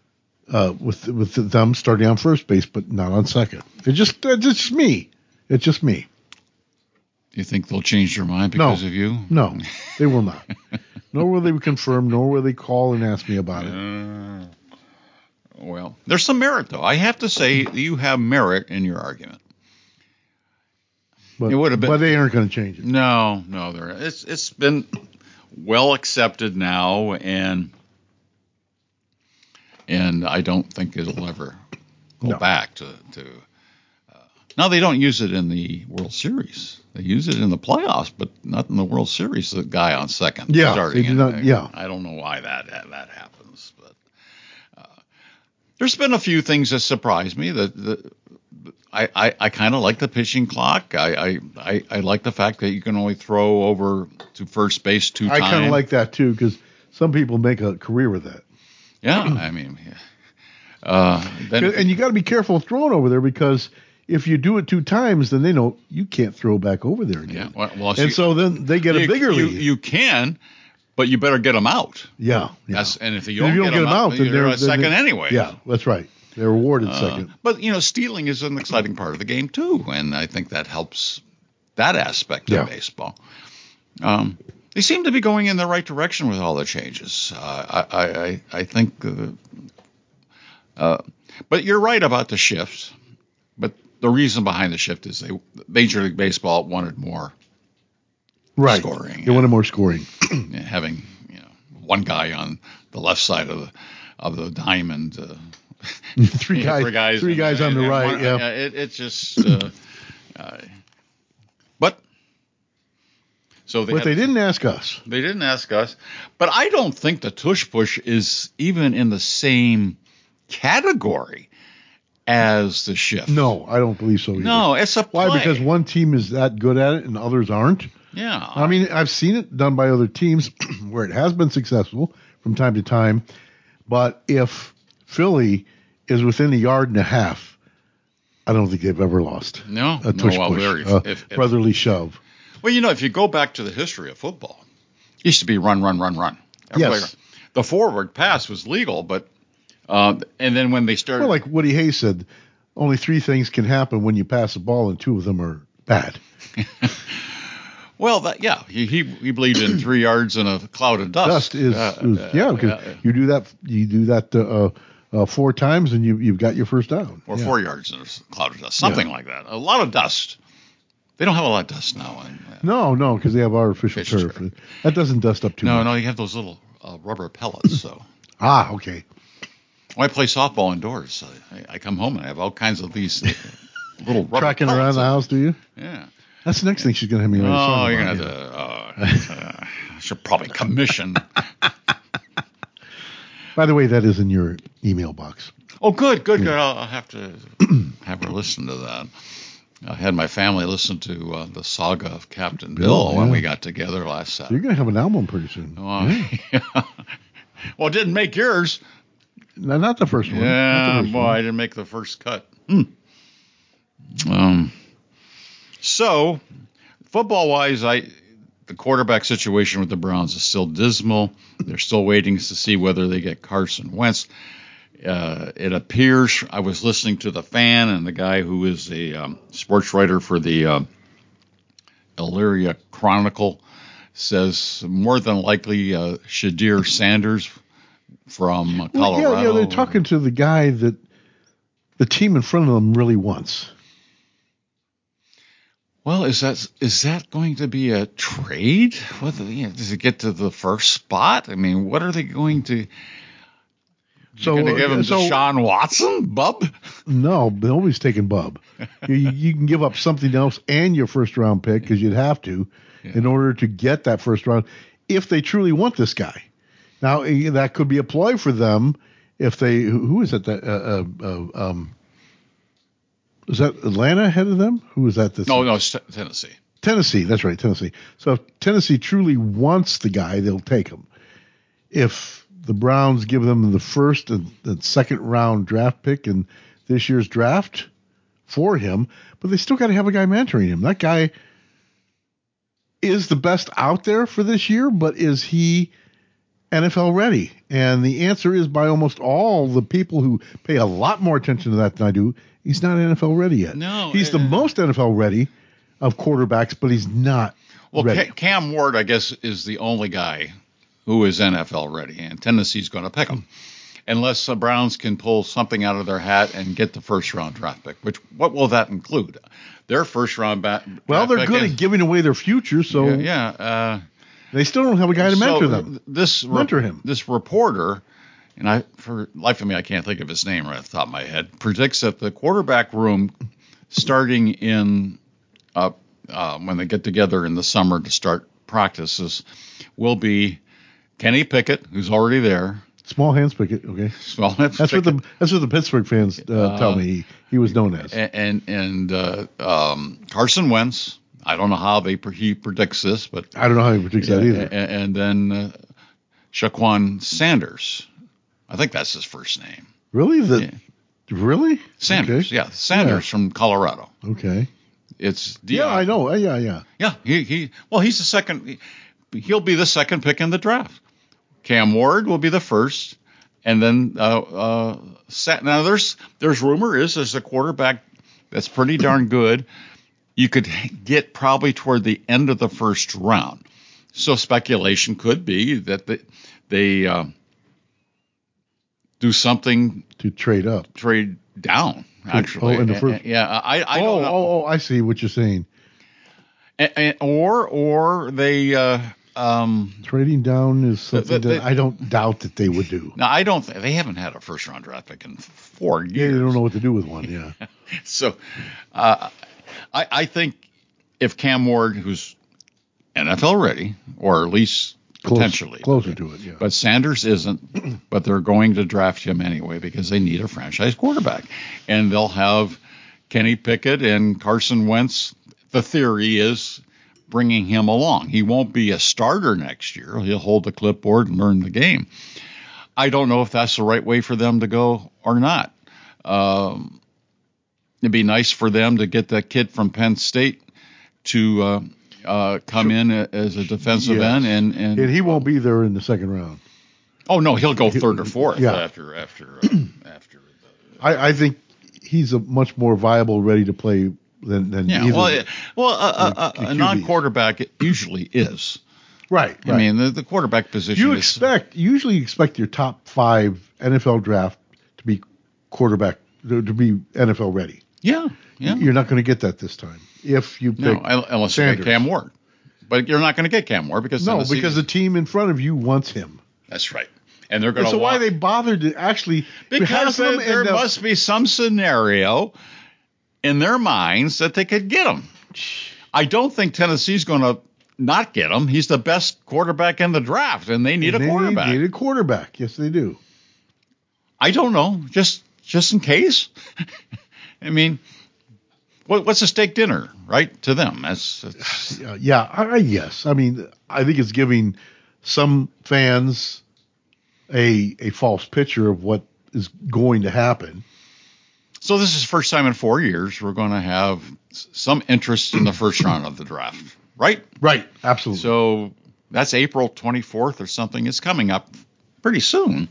starting on first base, but not on second. It's just me. It's just me. Do you think they'll change their mind because of you? No, they will not. Nor will they confirm, nor will they call and ask me about it. Well, there's some merit, though. I have to say you have merit in your argument. But, but they aren't going to change it. No, it's been well accepted now, and I don't think it'll ever go back to. Now they don't use it in the World Series. They use it in the playoffs, but not in the World Series. The guy on second, starting. They do not, I don't know why that happens, but there's been a few things that surprise me. That I kind of like the pitching clock. I like the fact that you can only throw over to first base 2 times. I kind of like that too, because some people make a career with that. Yeah, I mean, and you got to be careful throwing over there, because if you do it 2 times, then they know you can't throw back over there again. Yeah, so then they get a bigger lead. You can, but you better get them out. Yeah. And if you don't get them out, then they're second anyway. Yeah, that's right. They're awarded second. But, stealing is an exciting part of the game, too, and I think that helps that aspect of baseball. They seem to be going in the right direction with all the changes. I think, but you're right about the shift. But the reason behind the shift is Major League Baseball wanted more scoring. They wanted more scoring. Having one guy on the left side of the diamond. 3 guys on the right. It's just. But. So they didn't ask us. They didn't ask us. But I don't think the tush push is even in the same category as the shift. No, I don't believe so either. No, it's a play. Why? Because one team is that good at it and others aren't? Yeah. I mean, I've seen it done by other teams where it has been successful from time to time. But if Philly is within 1.5 yards, I don't think they've ever lost. No. A tush push, brotherly shove. Well, if you go back to the history of football, it used to be run. Yes. The forward pass was legal, but and then when they started... Well, like Woody Hayes said, only 3 things can happen when you pass a ball, and 2 of them are bad. Well, he believed in 3 yards and a cloud of dust. Dust is because you do that 4 times, and you've got your first down. Or 4 yards and a cloud of dust, something like that. A lot of dust. They don't have a lot of dust now. No, because they have artificial turf. That doesn't dust up too much. No, you have those little rubber pellets. So. Okay. When I play softball indoors, I come home and I have all kinds of these little rubber tracking around the house, do you? Yeah. That's the next thing she's going to have me write a song about. You're going to have to... should probably commission. By the way, that is in your email box. Oh, good. I'll have to have her listen to that. I had my family listen to the saga of Captain Bill when we got together last Saturday. So you're going to have an album pretty soon. Well, it didn't make yours. No, not the first one. Yeah, I didn't make the first cut. So, football-wise, the quarterback situation with the Browns is still dismal. They're still waiting to see whether they get Carson Wentz. It appears, I was listening to The Fan, and the guy who is a sports writer for the Elyria Chronicle says more than likely Shadir Sanders from Colorado. Yeah, they're talking to the guy that the team in front of them really wants. Well, is that going to be a trade? Does it get to the first spot? I mean, what are they going to? You're going to give him Deshaun Watson, Bub? No, nobody's taking Bub. You can give up something else and your first round pick because you'd have to in order to get that first round if they truly want this guy. Now that could be a ploy for them if they. Who is it that? Is that Atlanta ahead of them? Who is that? No, it's Tennessee. Tennessee, that's right, Tennessee. So if Tennessee truly wants the guy, they'll take him. If the Browns give them the first and second round draft pick in this year's draft for him, but they still got to have a guy mentoring him. That guy is the best out there for this year, but is he NFL ready? And the answer is by almost all the people who pay a lot more attention to that than I do, he's not NFL ready yet. No. He's the most NFL ready of quarterbacks, but he's not ready. Cam Ward, I guess, is the only guy who is NFL ready, and Tennessee's going to pick him. Unless the Browns can pull something out of their hat and get the first-round draft pick, what will that include? Their first-round draft pick. Well, they're good at giving away their future, so they still don't have a guy to mentor them. Mentor him. This reporter, and for life of me, I can't think of his name right off the top of my head, predicts that the quarterback room, starting in when they get together in the summer to start practices, will be Kenny Pickett, who's already there. Small Hands Pickett, okay. Small Hands Pickett. Pickett. That's what the Pittsburgh fans tell me he was known as. And Carson Wentz. I don't know how he predicts this, but I don't know how he predicts that either. And then Shaquan Sanders. I think that's his first name. Really? Really? Sanders. Okay. Yeah, Sanders from Colorado. Okay. It's Deion. Yeah, I know. Yeah. Yeah. He's the second. He'll be the second pick in the draft. Cam Ward will be the first, and then now there's rumor there's a quarterback that's pretty darn good. You could get probably toward the end of the first round. So speculation could be that they do something to trade down. Actually, in the first. I don't know. I see what you're saying. Or they. Trading down is something that I don't doubt that they would do. No, I don't. They haven't had a first-round draft pick in 4 years. Yeah, they don't know what to do with one. Yeah. So, I think if Cam Ward, who's NFL ready, or at least potentially closer to it, yeah. But Sanders isn't. But they're going to draft him anyway because they need a franchise quarterback, and they'll have Kenny Pickett and Carson Wentz. The theory is bringing him along. He won't be a starter next year. He'll hold the clipboard and learn the game. I don't know if that's the right way for them to go or not. It'd be nice for them to get that kid from Penn State to come in as a defensive end, and he won't be there in the second round. Oh no, he'll go third or fourth after. I think he's a much more viable, ready to play than either. A non-quarterback usually is. Right. I mean, the quarterback position. Usually expect your top 5 NFL draft to be quarterback to be NFL ready. Yeah. You're not going to get that this time if you pick unless you pick Cam Ward. But you're not going to get Cam Ward because the team in front of you wants him. That's right. And they're going to. So why they bothered to actually because there must be some scenario in their minds that they could get him. I don't think Tennessee's going to not get him. He's the best quarterback in the draft, and they need a quarterback. They need a quarterback. Yes, they do. I don't know. Just in case. I mean, what's a steak dinner, right? To them, that's yes. I mean, I think it's giving some fans a false picture of what is going to happen. So this is the first time in 4 years we're going to have some interest in the first round of the draft, right? Right, absolutely. So that's April 24th or something. It's coming up pretty soon,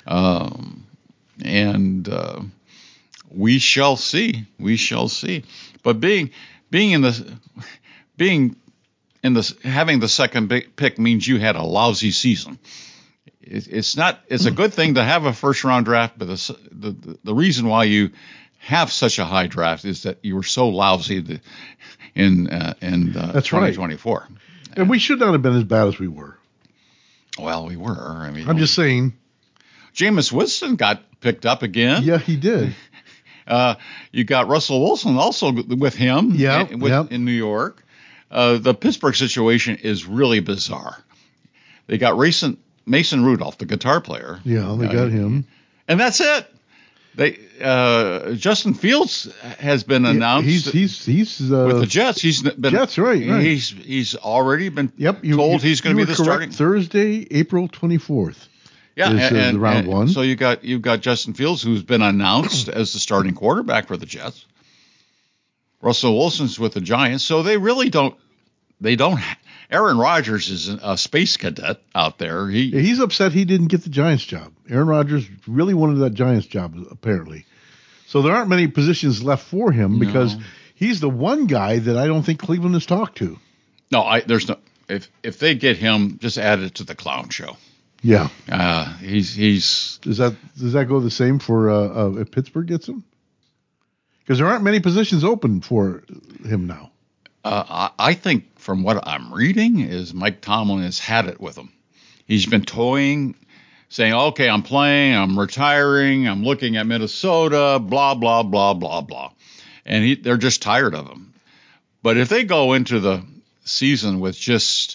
and we shall see. We shall see. But being in the having the second pick means you had a lousy season. It's a good thing to have a first round draft, but the reason why you have such a high draft is that you were so lousy in that's 2024. Right. And we should not have been as bad as we were. Well, we were. I mean, I'm just saying. Jameis Winston got picked up again. Yeah, he did. You got Russell Wilson also with him in New York. The Pittsburgh situation is really bizarre. They got Mason Rudolph, the guitar player. Yeah, they got him. And that's it. Justin Fields has been announced. He's with the Jets. He's been Jets, right. He's already been told he's going to be the starting. Thursday, April 24th. Yeah, and round one. So you've got Justin Fields, who's been announced as the starting quarterback for the Jets. Russell Wilson's with the Giants, so they really don't. Aaron Rodgers is a space cadet out there. He's upset he didn't get the Giants job. Aaron Rodgers really wanted that Giants job, apparently. So there aren't many positions left for him because he's the one guy that I don't think Cleveland has talked to. No, there's no. If they get him, just add it to the clown show. Yeah. He's. Does that go the same for if Pittsburgh gets him? Because there aren't many positions open for him now. I think from what I'm reading is Mike Tomlin has had it with him. He's been toying, saying, okay, I'm playing, I'm retiring, I'm looking at Minnesota, blah, blah, blah, blah, blah. And they're just tired of him. But if they go into the season with just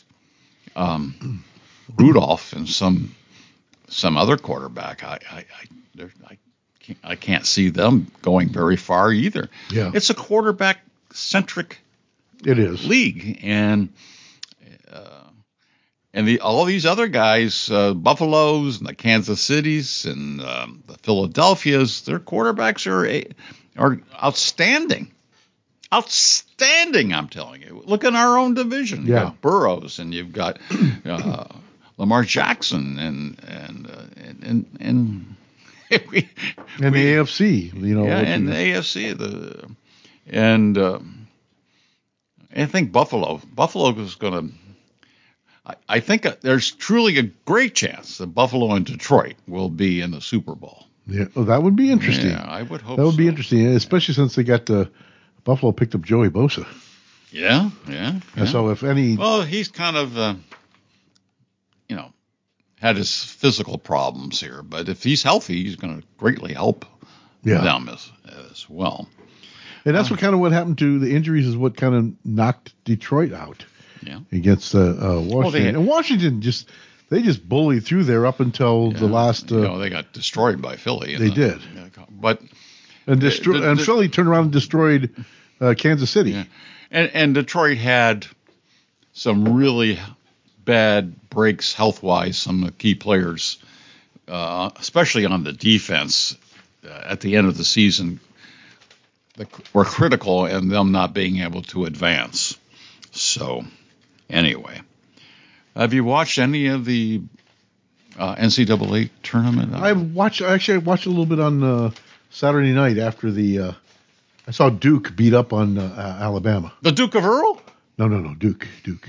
Rudolph and some other quarterback, I can't see them going very far either. Yeah. It's a quarterback-centric league, and all these other guys, Buffaloes and the Kansas Cities and the Philadelphias, their quarterbacks are outstanding. Outstanding, I'm telling you. Look in our own division. You've got Burrows, and you've got Lamar Jackson, and the AFC, and the AFC, I think Buffalo is going to. I think there's truly a great chance that Buffalo and Detroit will be in the Super Bowl. Yeah, that would be interesting. Yeah, I would hope that would be interesting, especially since they got Buffalo picked up Joey Bosa. Yeah. And so if any, he's kind of, had his physical problems here, but if he's healthy, he's going to greatly help them as well. And that's what happened to the injuries is what kind of knocked Detroit out against Washington. And Washington just bullied through there up until the last. They got destroyed by Philly. They did. And Philly turned around and destroyed Kansas City. Yeah. And Detroit had some really bad breaks health-wise, some key players, especially on the defense at the end of the season, were critical in them not being able to advance. So, anyway, have you watched any of the NCAA tournament? I watched a little bit on Saturday night after I saw Duke beat up on Alabama. The Duke of Earl? No, Duke.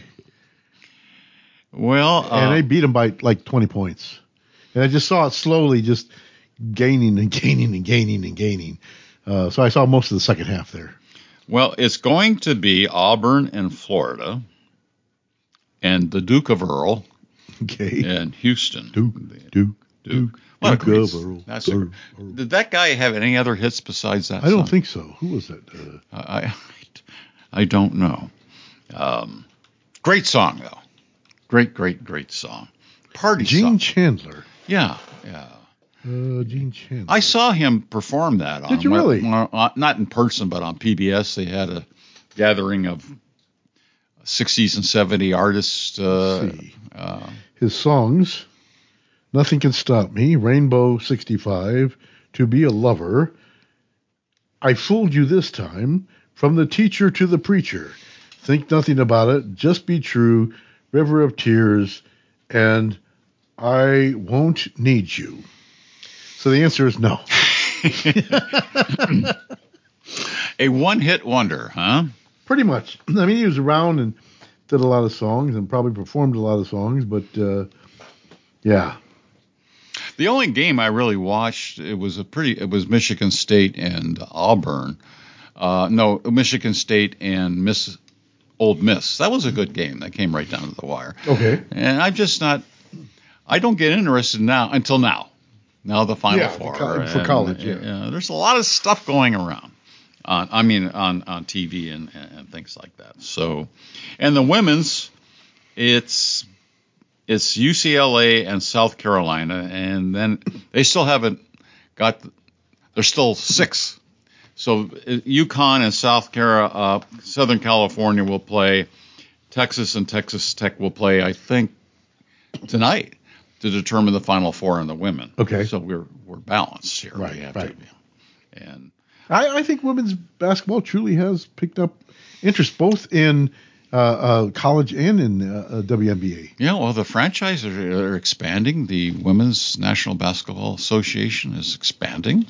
Well, and they beat them by like 20 points. And I just saw it slowly just gaining and gaining and gaining and gaining. So I saw most of the second half there. Well, it's going to be Auburn and Florida and the Duke of Earl and Houston. Duke of Earl. Did that guy have any other hits besides that I don't think so. Who was that? I don't know. Great song, though. Great song. Party Gene song. Chandler. Yeah. Gene Chandler. I saw him perform that. Did you really? Not in person, but on PBS. They had a gathering of 60s and 70s artists. His songs: Nothing Can Stop Me, Rainbow 65, To Be a Lover, I Fooled You This Time, From the Teacher to the Preacher, Think Nothing About It, Just Be True, River of Tears, and I Won't Need You. So the answer is no. A one-hit wonder, huh? Pretty much. I mean, he was around and did a lot of songs and probably performed a lot of songs, but yeah. The only game I really watched, it was Michigan State and Auburn. Michigan State and Old Miss. That was a good game. That came right down to the wire. Okay. And I don't get interested until now. Now the Final Four. For college, yeah. There's a lot of stuff going around. On TV and things like that. So, and the women's, it's UCLA and South Carolina, and then they still haven't got. There's still 6. So UConn and Southern California will play. Texas and Texas Tech will play, I think, tonight to determine the Final Four in the women. Okay. So we're balanced here. Right. We have right. to be. And I think women's basketball truly has picked up interest both in college and in WNBA. Yeah, well, the franchises are expanding. The Women's National Basketball Association is expanding.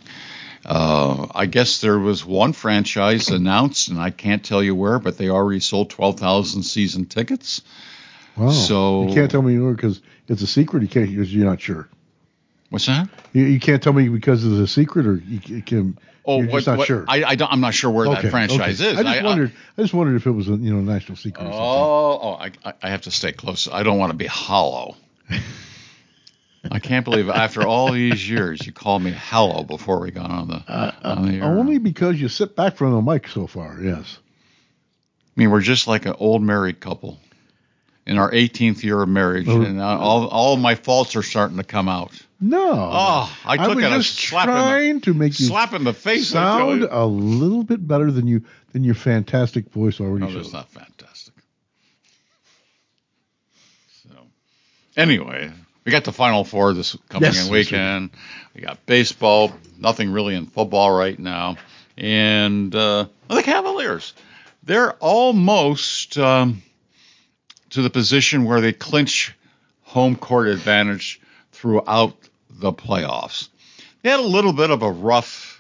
I guess there was one franchise announced, and I can't tell you where, but they already sold 12,000 season tickets. Wow. So you can't tell me where because it's a secret. You can't because you're not sure. What's that? You can't tell me because it's a secret, or you can. Oh, you're just not sure. I'm not sure where that franchise is. I just wondered if it was a national secret. Or something. I have to stay close. I don't want to be hollow. I can't believe after all these years you called me hollow before we got on the air. Only because you sit back from the mic so far. Yes. I mean, we're just like an old married couple in our 18th year of marriage, and all of my faults are starting to come out. No. Oh, I took was just trying to make you slap in the face. Sound a little bit better than your fantastic voice already shows. No, that's not fantastic. So, anyway, we got the Final Four this coming in weekend. We got baseball. Nothing really in football right now, and the Cavaliers. They're almost to the position where they clinch home court advantage throughout the playoffs. They had a little bit of a rough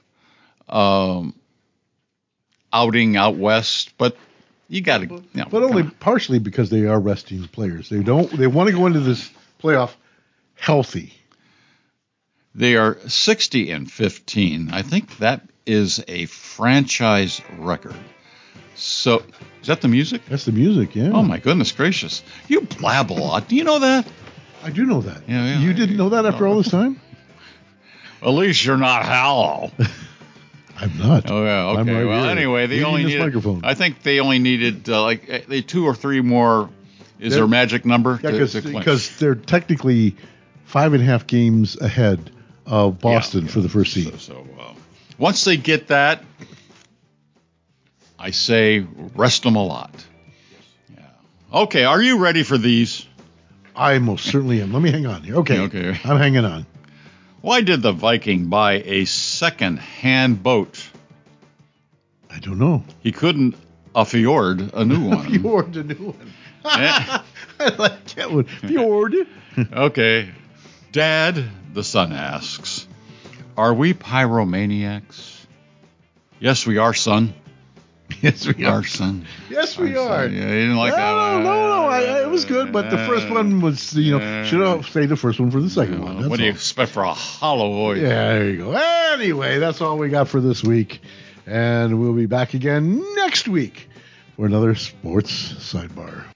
outing out west, but you got to. But only partially because they are resting players. They want to go into this playoff healthy. They are 60-15. I think that is a franchise record. So, is that the music? That's the music, yeah. Oh, my goodness gracious. You blab a lot. Do you know that? I do know that. Yeah. You didn't know that after all this time? At least you're not hollow. I'm not. Oh, yeah, okay. Right well, here. Anyway, they only needed, microphone. I think they only needed 2 or 3 more. Is their magic number? Yeah, because they're technically 5.5 games ahead of Boston for the first seed. So once they get that, I say rest them a lot. Yeah. Okay, are you ready for these? I most certainly am. Let me hang on here. Okay. I'm hanging on. Why did the Viking buy a second-hand boat? I don't know. He couldn't afford a new one. Afford a new one. I like that one. Fjord. Okay. Dad, the son asks, are we pyromaniacs? Yes, we are, son. Yes, we are, son. Yes, we are. Yeah, you didn't like that one. No. It was good, but the first one was, should have saved the first one for the second one. What do you expect for a hollow voice? Yeah, there you go. Anyway, that's all we got for this week. And we'll be back again next week for another sports sidebar.